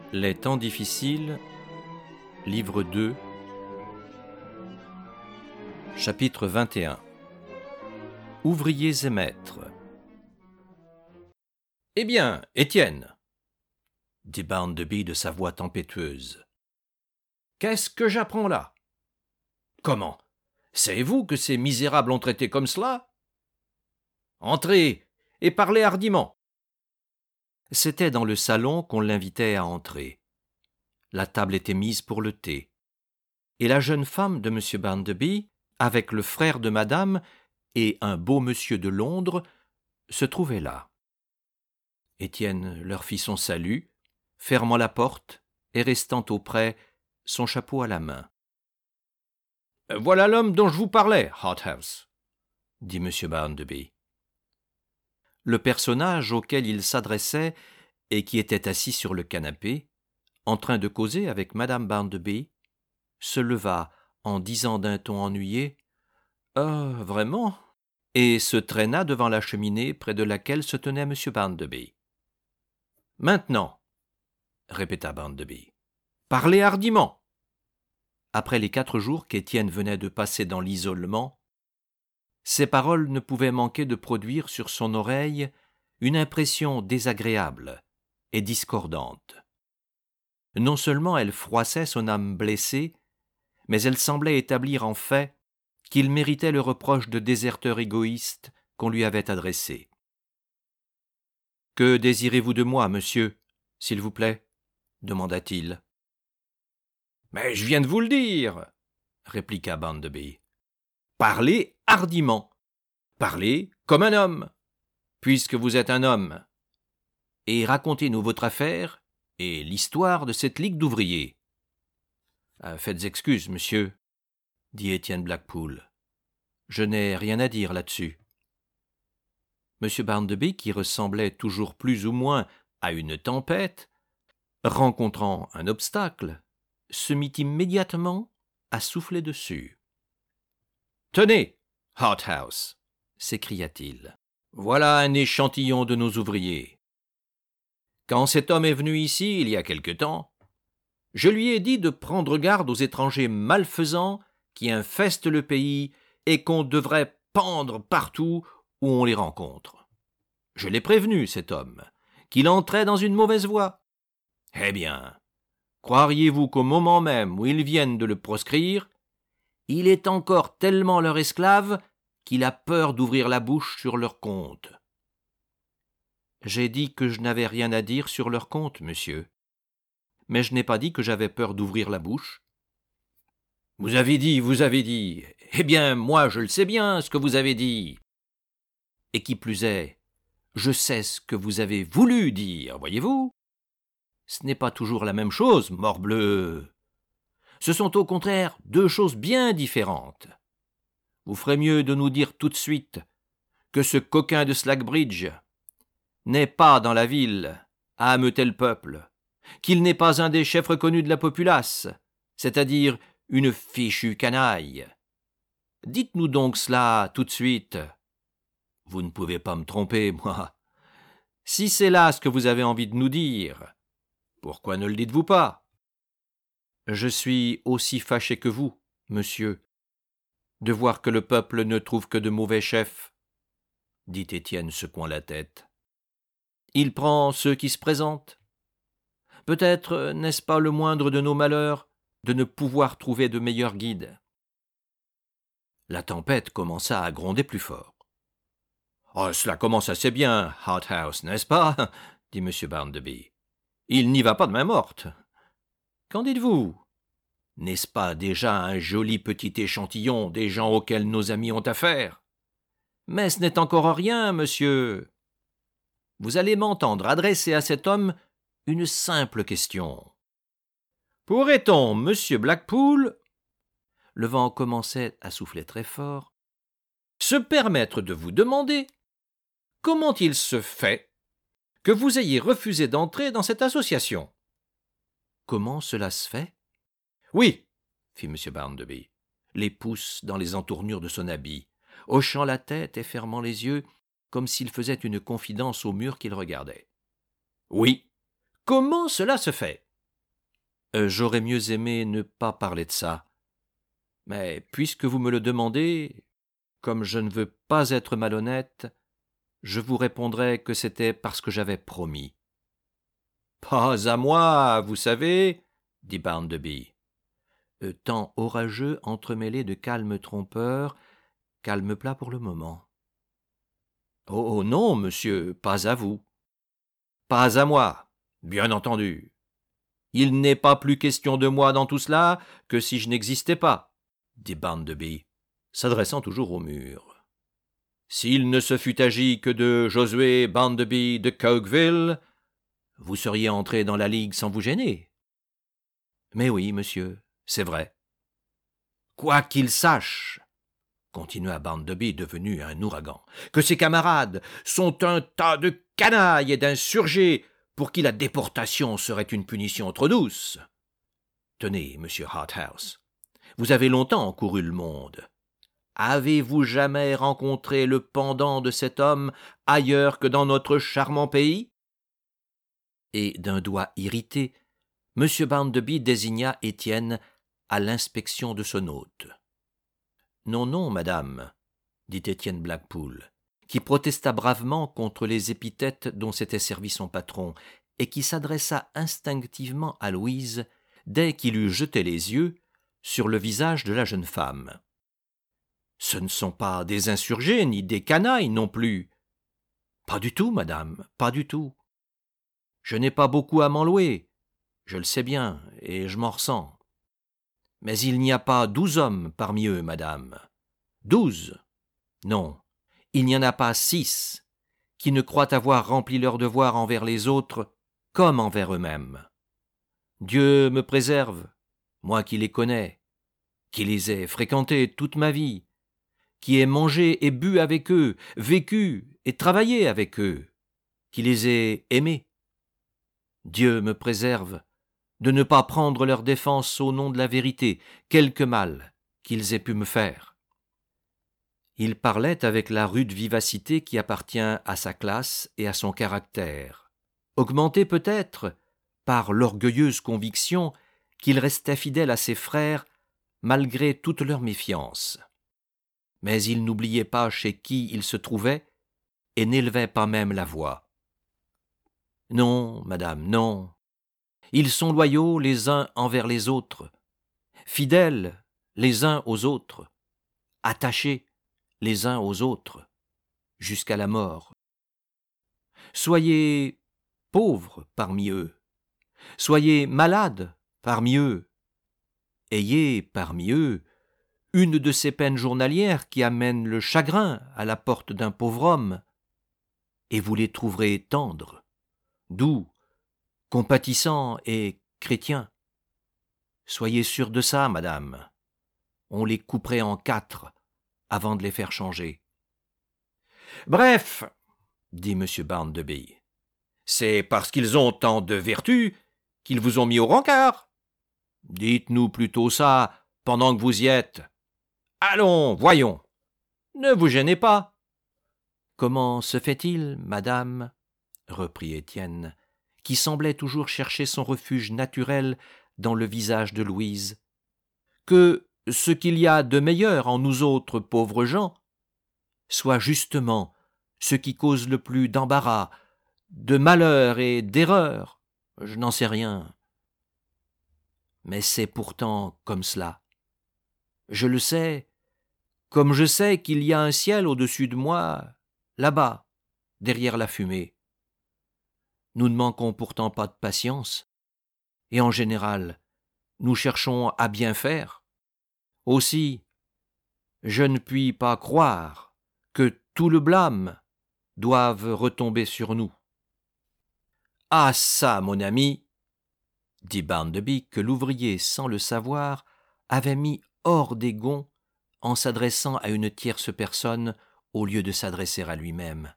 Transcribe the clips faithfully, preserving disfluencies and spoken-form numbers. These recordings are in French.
Les temps difficiles, livre deux, chapitre vingt et un. Ouvriers et maîtres. « Eh bien, Étienne » dit Barnaby de sa voix tempétueuse. « Qu'est-ce que j'apprends là ? Comment ? Savez-vous que ces misérables ont traité comme cela ? Entrez et parlez hardiment. » C'était dans le salon qu'on l'invitait à entrer. La table était mise pour le thé. Et la jeune femme de M. Barnaby, avec le frère de madame et un beau monsieur de Londres, se trouvaient là. Étienne leur fit son salut, fermant la porte et restant auprès, son chapeau à la main. « Voilà l'homme dont je vous parlais, Harthouse, » dit M. Barnaby. Le personnage auquel il s'adressait et qui était assis sur le canapé, en train de causer avec madame Barnaby, se leva en disant d'un ton ennuyé « Ah, vraiment ?» et se traîna devant la cheminée près de laquelle se tenait M. Barnaby. « Maintenant, » répéta Barnaby, « parlez hardiment. » Après les quatre jours qu'Étienne venait de passer dans l'isolement, ces paroles ne pouvaient manquer de produire sur son oreille une impression désagréable et discordante. Non seulement elle froissait son âme blessée, mais elle semblait établir en fait qu'il méritait le reproche de déserteur égoïste qu'on lui avait adressé. « Que désirez-vous de moi, monsieur, s'il vous plaît ?» demanda-t-il. « Mais je viens de vous le dire, » répliqua Barnaby. « Parlez hardiment, parlez comme un homme, puisque vous êtes un homme, et racontez-nous votre affaire et l'histoire de cette ligue d'ouvriers. »« Faites excuse, monsieur, » dit Étienne Blackpool. « Je n'ai rien à dire là-dessus. » M. Barnaby, qui ressemblait toujours plus ou moins à une tempête, rencontrant un obstacle, se mit immédiatement à souffler dessus. « Tenez, Harthouse !» s'écria-t-il. « Voilà un échantillon de nos ouvriers. Quand cet homme est venu ici, il y a quelque temps, je lui ai dit de prendre garde aux étrangers malfaisants qui infestent le pays et qu'on devrait pendre partout où on les rencontre. Je l'ai prévenu, cet homme, qu'il entrait dans une mauvaise voie. Eh bien, croiriez-vous qu'au moment même où ils viennent de le proscrire, il est encore tellement leur esclave qu'il a peur d'ouvrir la bouche sur leur compte. » « J'ai dit que je n'avais rien à dire sur leur compte, monsieur. Mais je n'ai pas dit que j'avais peur d'ouvrir la bouche. »« Vous avez dit, vous avez dit. Eh bien, moi, je le sais bien, ce que vous avez dit. Et qui plus est, je sais ce que vous avez voulu dire, voyez-vous. Ce n'est pas toujours la même chose, morbleu. Ce sont au contraire deux choses bien différentes. Vous ferez mieux de nous dire tout de suite que ce coquin de Slackbridge n'est pas dans la ville à ameuter le peuple, qu'il n'est pas un des chefs reconnus de la populace, c'est-à-dire une fichue canaille. Dites-nous donc cela tout de suite. Vous ne pouvez pas me tromper, moi. Si c'est là ce que vous avez envie de nous dire, pourquoi ne le dites-vous pas ? Je suis aussi fâché que vous, monsieur, de voir que le peuple ne trouve que de mauvais chefs, dit Étienne secouant la tête. Il prend ceux qui se présentent. Peut-être n'est-ce pas le moindre de nos malheurs de ne pouvoir trouver de meilleurs guides. La tempête commença à gronder plus fort. « Oh, cela commence assez bien, Harthouse, n'est-ce pas ?» dit M. Barnaby. « Il n'y va pas de main morte. Qu'en dites-vous ? N'est-ce pas déjà un joli petit échantillon des gens auxquels nos amis ont affaire ? Mais ce n'est encore rien, monsieur. Vous allez m'entendre adresser à cet homme une simple question. Pourrait-on, monsieur Blackpool, le vent commençait à souffler très fort, se permettre de vous demander comment il se fait que vous ayez refusé d'entrer dans cette association ? » « Comment cela se fait ? » ?»« Oui, » fit M. Barnaby, les pouces dans les entournures de son habit, hochant la tête et fermant les yeux, comme s'il faisait une confidence au mur qu'il regardait. « Oui, comment cela se fait ? Euh, j'aurais mieux aimé ne pas parler de ça. Mais puisque vous me le demandez, comme je ne veux pas être malhonnête, je vous répondrai que c'était parce que j'avais promis. Pas à moi, vous savez, dit Barnaby. Euh, temps orageux entremêlé de calme trompeur, calme plat pour le moment. Oh, oh non, monsieur, pas à vous. Pas à moi, bien entendu. Il n'est pas plus question de moi dans tout cela que si je n'existais pas, dit Barnaby, s'adressant toujours au mur. S'il ne se fût agi que de Josué Barnaby de Cokeville, vous seriez entré dans la Ligue sans vous gêner. Mais oui, monsieur, c'est vrai. Quoi qu'il sache, continua Barnaby devenu un ouragan, que ses camarades sont un tas de canailles et d'insurgés pour qui la déportation serait une punition trop douce. Tenez, monsieur Harthouse, vous avez longtemps couru le monde. Avez-vous jamais rencontré le pendant de cet homme ailleurs que dans notre charmant pays? Et d'un doigt irrité, M. Barnaby désigna Étienne à l'inspection de son hôte. Non, non, madame, dit Étienne Blackpool, qui protesta bravement contre les épithètes dont s'était servi son patron, et qui s'adressa instinctivement à Louise dès qu'il eut jeté les yeux sur le visage de la jeune femme. Ce ne sont pas des insurgés ni des canailles non plus. Pas du tout, madame, pas du tout. Je n'ai pas beaucoup à m'en louer, je le sais bien, et je m'en ressens. Mais il n'y a pas douze hommes parmi eux, madame. Douze? Non, il n'y en a pas six qui ne croient avoir rempli leur devoir envers les autres comme envers eux-mêmes. Dieu me préserve, moi qui les connais, qui les ai fréquentés toute ma vie, qui ai mangé et bu avec eux, vécu et travaillé avec eux, qui les ai aimés. Dieu me préserve de ne pas prendre leur défense au nom de la vérité, quelque mal qu'ils aient pu me faire. Il parlait avec la rude vivacité qui appartient à sa classe et à son caractère, augmenté peut-être par l'orgueilleuse conviction qu'il restait fidèle à ses frères malgré toute leur méfiance. Mais il n'oubliait pas chez qui il se trouvait et n'élevait pas même la voix. Non, madame, non. Ils sont loyaux les uns envers les autres, fidèles les uns aux autres, attachés les uns aux autres, jusqu'à la mort. Soyez pauvres parmi eux, soyez malades parmi eux, ayez parmi eux une de ces peines journalières qui amènent le chagrin à la porte d'un pauvre homme, et vous les trouverez tendres, doux, compatissants et chrétiens. Soyez sûrs de ça, madame. On les couperait en quatre avant de les faire changer. Bref, dit M. Barnaby, c'est parce qu'ils ont tant de vertus qu'ils vous ont mis au rencard. Dites-nous plutôt ça pendant que vous y êtes. Allons, voyons. Ne vous gênez pas. Comment se fait-il, madame, reprit Étienne, qui semblait toujours chercher son refuge naturel dans le visage de Louise, que ce qu'il y a de meilleur en nous autres pauvres gens soit justement ce qui cause le plus d'embarras, de malheur et d'erreur, je n'en sais rien. Mais c'est pourtant comme cela. Je le sais, comme je sais qu'il y a un ciel au-dessus de moi, là-bas, derrière la fumée. Nous ne manquons pourtant pas de patience, et en général, nous cherchons à bien faire. Aussi, je ne puis pas croire que tout le blâme doive retomber sur nous. Ah ça, mon ami, dit Barnaby, que l'ouvrier, sans le savoir, avait mis hors des gonds en s'adressant à une tierce personne au lieu de s'adresser à lui-même.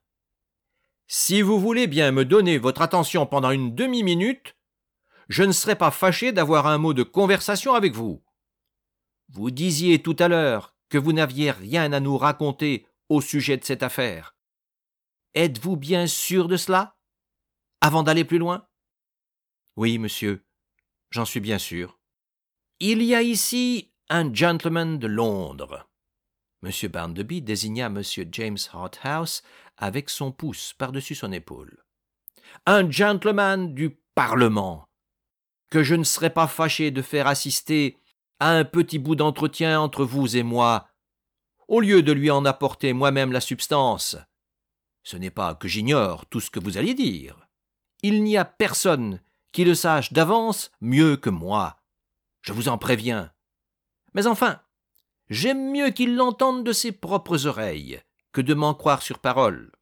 Si vous voulez bien me donner votre attention pendant une demi-minute, je ne serai pas fâché d'avoir un mot de conversation avec vous. Vous disiez tout à l'heure que vous n'aviez rien à nous raconter au sujet de cette affaire. Êtes-vous bien sûr de cela, avant d'aller plus loin? Oui, monsieur, j'en suis bien sûr. Il y a ici un gentleman de Londres. M. Barnaby désigna M. James Harthouse avec son pouce par-dessus son épaule. Un gentleman du Parlement, que je ne serais pas fâché de faire assister à un petit bout d'entretien entre vous et moi, au lieu de lui en apporter moi-même la substance. Ce n'est pas que j'ignore tout ce que vous allez dire. Il n'y a personne qui le sache d'avance mieux que moi. Je vous en préviens. Mais enfin, j'aime mieux qu'il l'entende de ses propres oreilles que de m'en croire sur parole.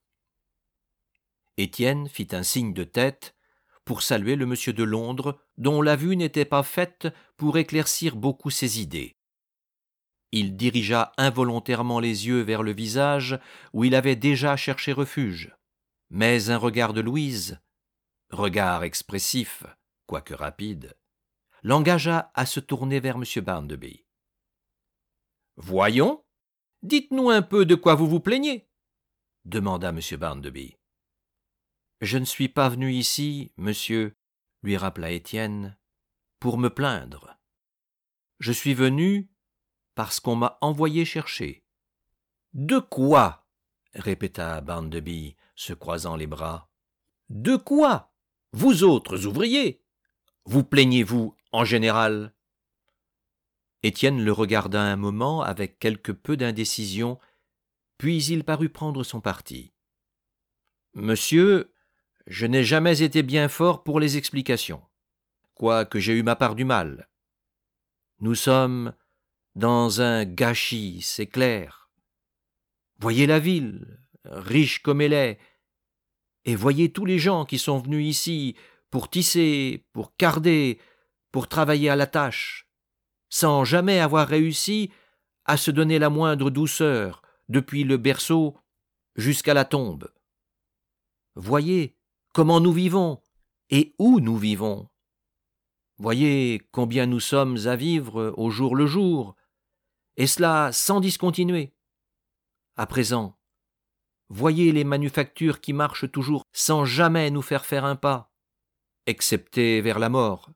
Étienne fit un signe de tête pour saluer le monsieur de Londres, dont la vue n'était pas faite pour éclaircir beaucoup ses idées. Il dirigea involontairement les yeux vers le visage où il avait déjà cherché refuge. Mais un regard de Louise, regard expressif, quoique rapide, l'engagea à se tourner vers M. Barnaby. « Voyons, dites-nous un peu de quoi vous vous plaignez » demanda M. Barnaby. « Je ne suis pas venu ici, monsieur, » lui rappela Étienne, « pour me plaindre. Je suis venu parce qu'on m'a envoyé chercher. »« De quoi ?» répéta Barnaby, se croisant les bras. « De quoi, vous autres ouvriers, vous plaignez-vous en général ?» Étienne le regarda un moment avec quelque peu d'indécision, puis il parut prendre son parti. « Monsieur, je n'ai jamais été bien fort pour les explications, quoique j'ai eu ma part du mal. Nous sommes dans un gâchis, c'est clair. Voyez la ville, riche comme elle est, et voyez tous les gens qui sont venus ici pour tisser, pour carder, pour travailler à la tâche, sans jamais avoir réussi à se donner la moindre douceur depuis le berceau jusqu'à la tombe. Voyez comment nous vivons et où nous vivons. Voyez combien nous sommes à vivre au jour le jour, et cela sans discontinuer. À présent, voyez les manufactures qui marchent toujours sans jamais nous faire faire un pas, excepté vers la mort.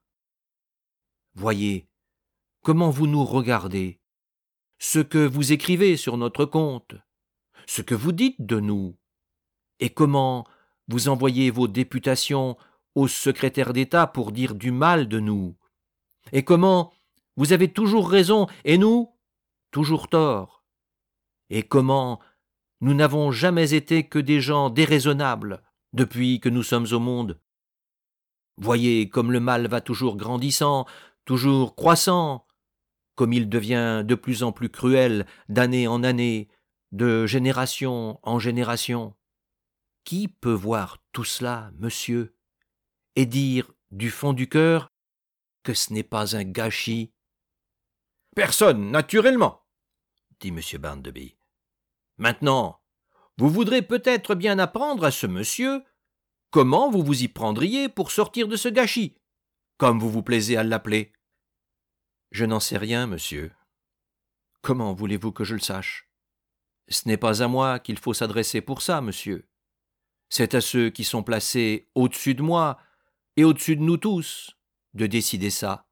Voyez comment vous nous regardez, ce que vous écrivez sur notre compte, ce que vous dites de nous, et comment vous envoyez vos députations au secrétaire d'État pour dire du mal de nous, et comment vous avez toujours raison et nous, toujours tort, et comment nous n'avons jamais été que des gens déraisonnables depuis que nous sommes au monde. Voyez comme le mal va toujours grandissant, toujours croissant, comme il devient de plus en plus cruel d'année en année, de génération en génération. Qui peut voir tout cela, monsieur, et dire du fond du cœur que ce n'est pas un gâchis? Personne, naturellement, dit M. Barnaby. Maintenant, vous voudrez peut-être bien apprendre à ce monsieur comment vous vous y prendriez pour sortir de ce gâchis, comme vous vous plaisez à l'appeler. Je n'en sais rien, monsieur. Comment voulez-vous que je le sache? Ce n'est pas à moi qu'il faut s'adresser pour ça, monsieur. C'est à ceux qui sont placés au-dessus de moi et au-dessus de nous tous de décider ça.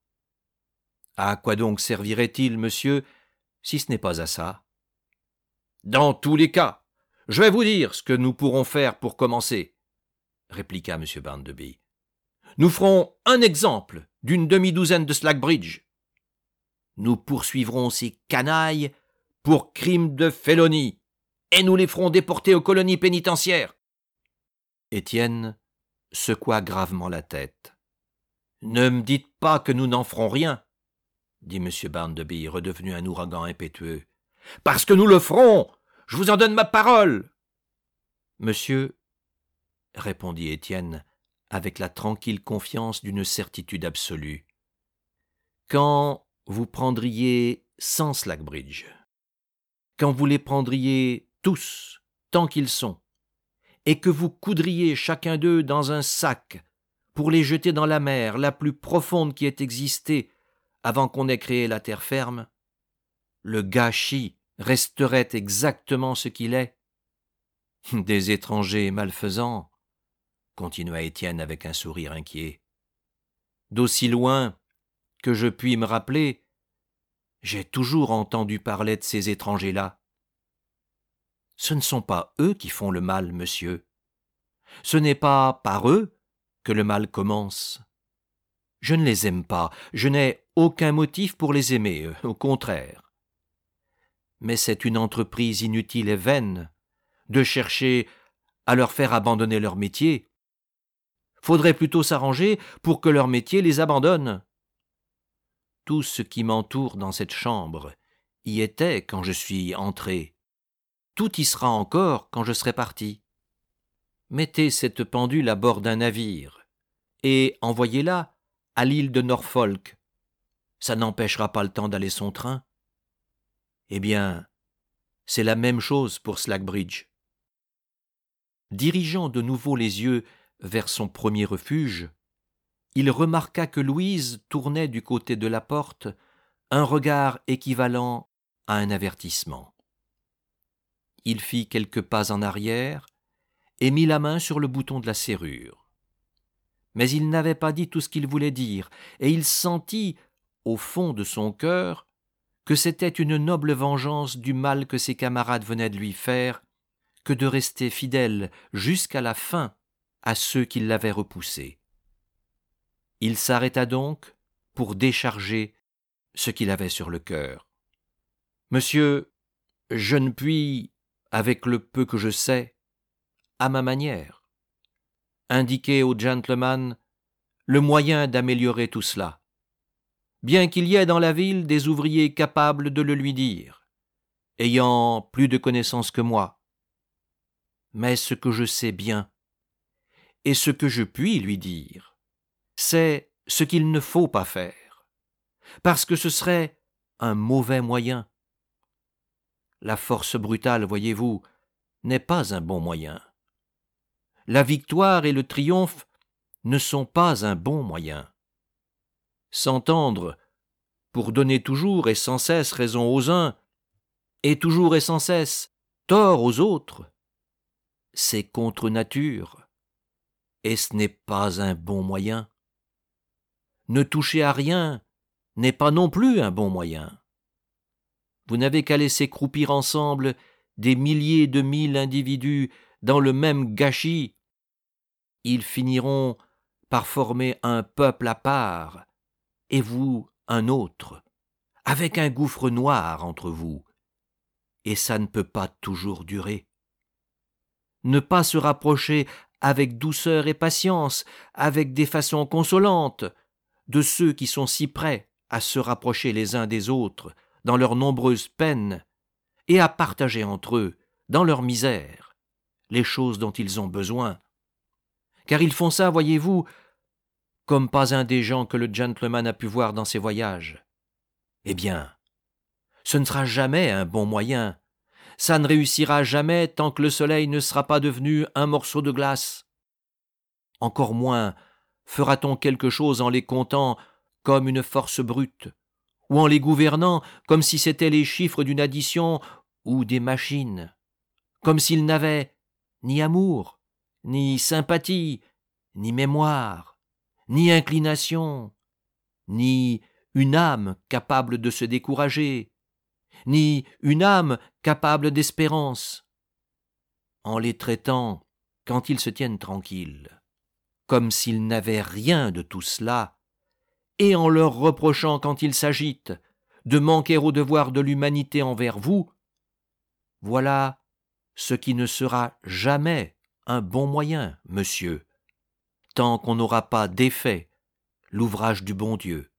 À quoi donc servirait-il, monsieur, si ce n'est pas à ça? Dans tous les cas, je vais vous dire ce que nous pourrons faire pour commencer, répliqua M. Barnaby. Nous ferons un exemple d'une demi-douzaine de Slackbridge. Nous poursuivrons ces canailles pour crime de félonie, et nous les ferons déporter aux colonies pénitentiaires. Étienne secoua gravement la tête. « Ne me dites pas que nous n'en ferons rien, » dit M. Barnaby, redevenu un ouragan impétueux. « Parce que nous le ferons, je vous en donne ma parole. » Monsieur, répondit Étienne, avec la tranquille confiance d'une certitude absolue, quand vous prendriez cent Slackbridge, quand vous les prendriez tous, tant qu'ils sont, et que vous coudriez chacun d'eux dans un sac pour les jeter dans la mer la plus profonde qui ait existé avant qu'on ait créé la terre ferme, le gâchis resterait exactement ce qu'il est. Des étrangers malfaisants, continua Étienne avec un sourire inquiet. D'aussi loin que je puis me rappeler, j'ai toujours entendu parler de ces étrangers-là. Ce ne sont pas eux qui font le mal, monsieur. Ce n'est pas par eux que le mal commence. Je ne les aime pas, je n'ai aucun motif pour les aimer, au contraire. Mais c'est une entreprise inutile et vaine de chercher à leur faire abandonner leur métier. Faudrait plutôt s'arranger pour que leur métier les abandonne. Tout ce qui m'entoure dans cette chambre y était quand je suis entré. Tout y sera encore quand je serai parti. Mettez cette pendule à bord d'un navire et envoyez-la à l'île de Norfolk. Ça n'empêchera pas le temps d'aller son train. Eh bien, c'est la même chose pour Slackbridge. Dirigeant de nouveau les yeux vers son premier refuge, il remarqua que Louise tournait du côté de la porte un regard équivalent à un avertissement. Il fit quelques pas en arrière et mit la main sur le bouton de la serrure. Mais il n'avait pas dit tout ce qu'il voulait dire, et il sentit, au fond de son cœur, que c'était une noble vengeance du mal que ses camarades venaient de lui faire que de rester fidèle jusqu'à la fin à ceux qui l'avaient repoussé. Il s'arrêta donc pour décharger ce qu'il avait sur le cœur. « Monsieur, je ne puis, avec le peu que je sais, à ma manière, indiquer au gentleman le moyen d'améliorer tout cela, bien qu'il y ait dans la ville des ouvriers capables de le lui dire, ayant plus de connaissances que moi. Mais ce que je sais bien, et ce que je puis lui dire, c'est ce qu'il ne faut pas faire, parce que ce serait un mauvais moyen. La force brutale, voyez-vous, n'est pas un bon moyen. La victoire et le triomphe ne sont pas un bon moyen. S'entendre pour donner toujours et sans cesse raison aux uns, et toujours et sans cesse tort aux autres, c'est contre nature, et ce n'est pas un bon moyen. Ne toucher à rien n'est pas non plus un bon moyen. Vous n'avez qu'à laisser croupir ensemble des milliers de mille individus dans le même gâchis. Ils finiront par former un peuple à part, et vous un autre, avec un gouffre noir entre vous, et ça ne peut pas toujours durer. Ne pas se rapprocher avec douceur et patience, avec des façons consolantes, de ceux qui sont si prêts à se rapprocher les uns des autres dans leurs nombreuses peines, et à partager entre eux, dans leur misère, les choses dont ils ont besoin. Car ils font ça, voyez-vous, comme pas un des gens que le gentleman a pu voir dans ses voyages. Eh bien, ce ne sera jamais un bon moyen. Ça ne réussira jamais tant que le soleil ne sera pas devenu un morceau de glace. Encore moins fera-t-on quelque chose en les comptant comme une force brute, ou en les gouvernant comme si c'étaient les chiffres d'une addition ou des machines, comme s'ils n'avaient ni amour, ni sympathie, ni mémoire, ni inclination, ni une âme capable de se décourager, ni une âme capable d'espérance, en les traitant, quand ils se tiennent tranquilles, comme s'ils n'avaient rien de tout cela, et en leur reprochant, quand ils s'agitent, de manquer au devoir de l'humanité envers vous, voilà ce qui ne sera jamais un bon moyen, monsieur, tant qu'on n'aura pas défait l'ouvrage du bon Dieu.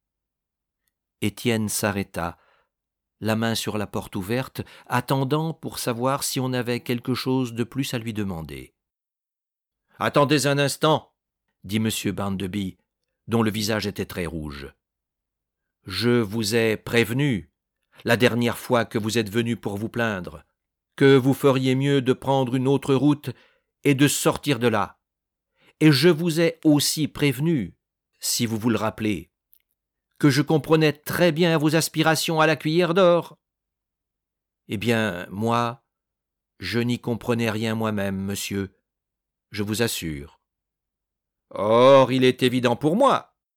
Étienne s'arrêta, la main sur la porte ouverte, attendant pour savoir si on avait quelque chose de plus à lui demander. « Attendez un instant, » dit M. Barnaby, dont le visage était très rouge. « Je vous ai prévenu, la dernière fois que vous êtes venu pour vous plaindre, que vous feriez mieux de prendre une autre route et de sortir de là. Et je vous ai aussi prévenu, si vous vous le rappelez, que je comprenais très bien vos aspirations à la cuillère d'or. Eh bien, moi, je n'y comprenais rien moi-même, monsieur, je vous assure. Or, il est évident pour moi,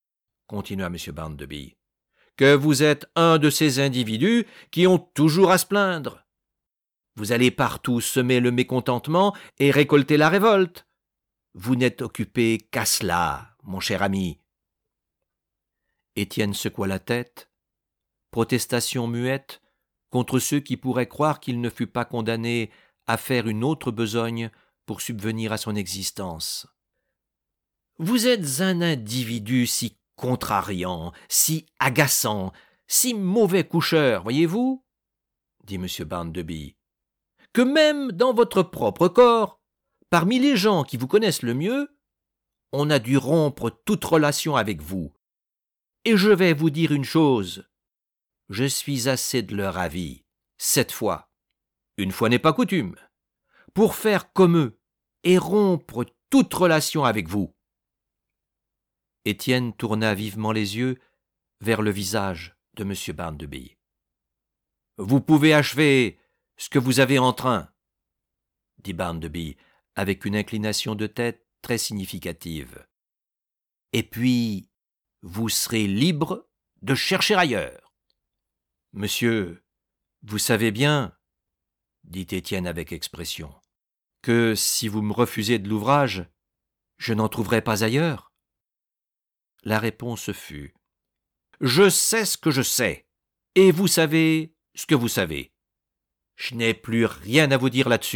continua M. Barnaby, que vous êtes un de ces individus qui ont toujours à se plaindre. Vous allez partout semer le mécontentement et récolter la révolte. Vous n'êtes occupé qu'à cela, mon cher ami. » Étienne secoua la tête, protestation muette contre ceux qui pourraient croire qu'il ne fut pas condamné à faire une autre besogne pour subvenir à son existence. « Vous êtes un individu si contrariant, si agaçant, si mauvais coucheur, voyez-vous, dit M. Barnaby, que même dans votre propre corps, parmi les gens qui vous connaissent le mieux, on a dû rompre toute relation avec vous. Et je vais vous dire une chose, je suis assez de leur avis, cette fois, une fois n'est pas coutume, pour faire comme eux et rompre toute relation avec vous. » Étienne tourna vivement les yeux vers le visage de M. Barnaby. « Vous pouvez achever ce que vous avez en train, » dit Barnaby avec une inclination de tête très significative. « Et puis, vous serez libre de chercher ailleurs. »« Monsieur, vous savez bien, » dit Étienne avec expression, « que si vous me refusez de l'ouvrage, je n'en trouverai pas ailleurs. » La réponse fut « Je sais ce que je sais, et vous savez ce que vous savez. Je n'ai plus rien à vous dire là-dessus. »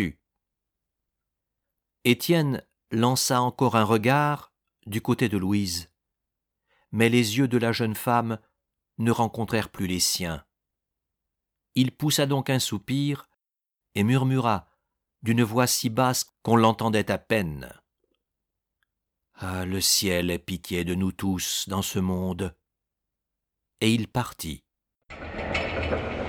Étienne lança encore un regard du côté de Louise, mais les yeux de la jeune femme ne rencontrèrent plus les siens. Il poussa donc un soupir et murmura d'une voix si basse qu'on l'entendait à peine. « Ah, le ciel ait pitié de nous tous dans ce monde. » Et il partit.